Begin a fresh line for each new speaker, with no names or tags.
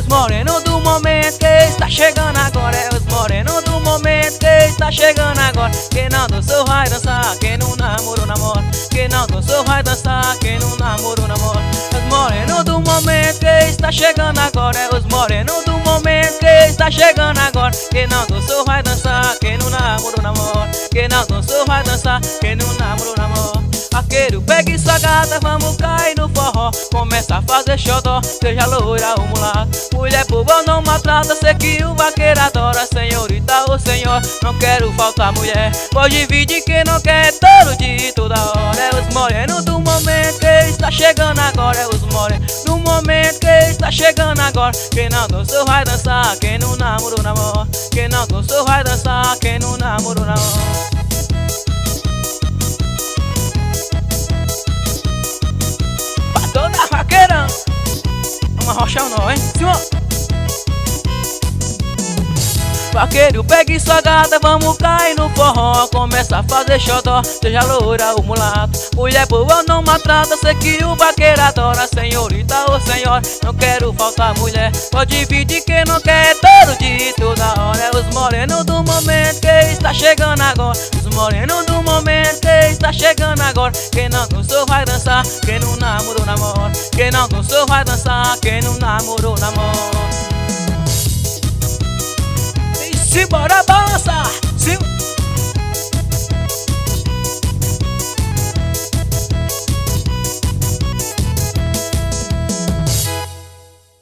morenos do momento que está chegando agora. É os morenos do momento que está chegando agora. Quem não dançou vai dançar, quem não namorou namora. Quem não dançou vai dançar, quem não namorou namora. Os morenos do momento que está chegando agora. É os morenos do momento que está chegando agora. Quem não dançou vai dançar, quem não namorou namora. Quem não dançou vai dançar, quem não namorou namora. Vaqueiro, pegue sua gata, vamos cair no forró. Começa a fazer xodó, seja loira ou mulato. Mulher boba não maltrata, sei que o vaqueiro adora. Senhorita ou senhor, não quero faltar mulher. Pode dividir quem não quer, todo dia, toda hora. É os morenos do momento que está chegando agora. É os morenos do momento que está chegando agora. Quem não dançou vai dançar, quem não namorou namora. Quem não dançou vai dançar, quem não namorou namora. Toda vaqueira, vamos arrochar o nó, hein? Cima. Vaqueiro, pegue sua gata, vamos cair no forró. Começa a fazer xodó, seja loira ou mulato. Mulher boa não maltrata, sei que o vaqueiro adora. Senhorita ou senhor, não quero faltar mulher. Pode dividir quem não quer, todo dia, toda hora. É os morenos do momento que está chegando agora. Os morenos do momento que está chegando agora. Quem não dançou vai dançar, quem não namorou namora. Quem não dançou vai dançar, quem não namorou namora. Simbora,